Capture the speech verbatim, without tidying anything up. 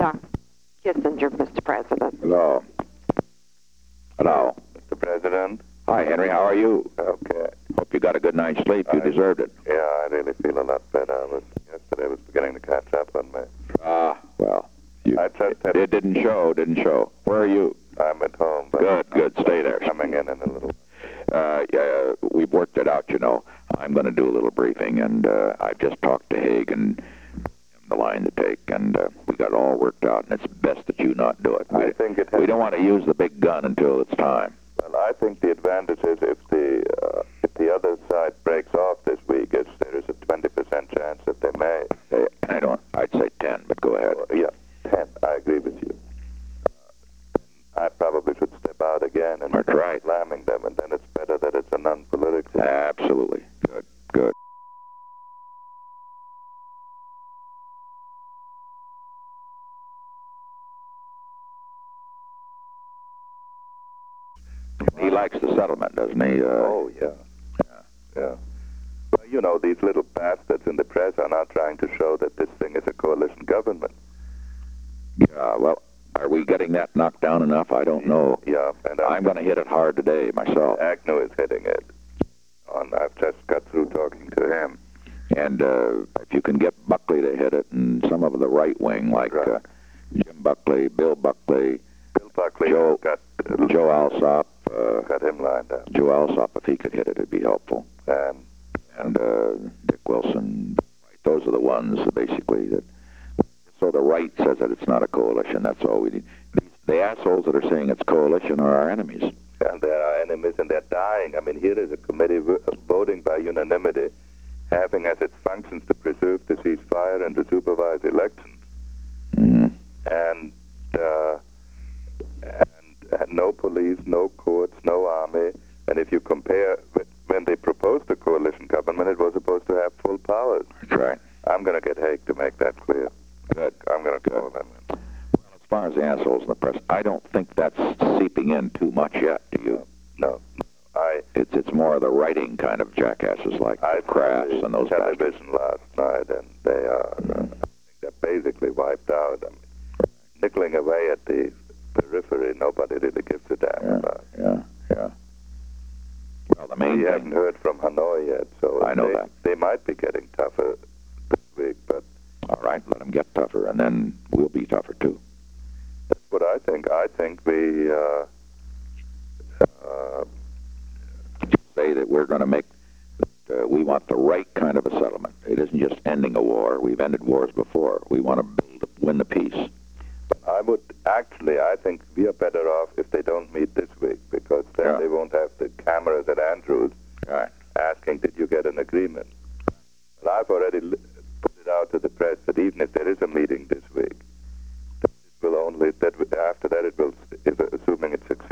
Doctor Kissinger, Mister President. Hello. Hello. Mister President. Hi, Henry. How are you? Okay. Hope you got a good night's sleep. You I, deserved it. Yeah, I really feel a lot better. I was, yesterday I was beginning to catch up on me. Ah, well, you, I just had, it didn't show, didn't show. Where are you? I'm at home. But Good, good. Stay there. Coming in in a little. Uh, yeah, we've worked it out, you know. I'm going to do a little briefing, and uh, I've just talked to Haig and the line to take, and uh, we got it all worked out, and it's best that you not do it. We, I think it has, we don't want to use the big gun until it's time. Well, I think the advantage is if the uh, if the other side breaks off this week, is there is a twenty percent chance that they may. Uh, I don't. I'd say ten, but go ahead. Uh, yeah, ten. I agree with you. Uh, I probably should step out again and That's start right. slamming them, and then it's better that it's a non-political. Absolutely. Good, good. He likes the settlement, doesn't he? Uh, Oh, yeah. Yeah. Yeah. Well, you know, these little bastards in the press are now trying to show that this thing is a coalition government. yeah, well, are we getting that knocked down enough? I don't know. Yeah, and I'm going to hit it hard today myself. Agnew is hitting it. On, I've just got through talking to him. And uh, if you can get Buckley to hit it, and some of the right wing, like Right. uh, Jim Buckley, Bill Buckley, Bill Buckley Joe- got, Joe Alsop, uh, got him lined up. Joe Alsop, if he could hit it, it'd be helpful. And And uh, Dick Wilson, those are the ones, basically, that... So the right says that it's not a coalition, that's all we need. These, the assholes that are saying it's coalition are our enemies. and there are enemies, and they're dying. I mean, here is a committee vo- voting by unanimity, having as its functions to preserve the ceasefire and to supervise elections. Mm-hmm. And, uh, and, and no police, no courts, no army. And if you compare with when they proposed the coalition government, it was supposed to have full powers. That's right. I'm going to get Haig to make that clear. Good. I'm going to call them. Well, as far as the assholes in the press, I don't think that's seeping in too much yet, do you? No, I It's it's more of the writing kind of jackasses like I the Crafts saw the and those bastards. television last night, and they are uh, I think they're basically wiped out. I mean, nickling away at the periphery, nobody really gives a damn Yeah, about. yeah, yeah. Well, the main We haven't thing... heard from Hanoi yet, so I know they, that. they might be getting tougher this week, but All right, let them get tougher, and then we'll be tougher, too. that's what I think. I think we uh, uh, Say that we're going to make... Uh, we want the right kind of a settlement. It isn't just ending a war. We've ended wars before. We want to build, win the peace. I would actually, I think we are better off if they don't meet this week, because then Yeah. they won't have the cameras at Andrews All right. asking, did you get an agreement? Well, I've already li- put it out to the press that even if there is a meeting this week, that it will only, that w- after that it will, if, assuming it's successful,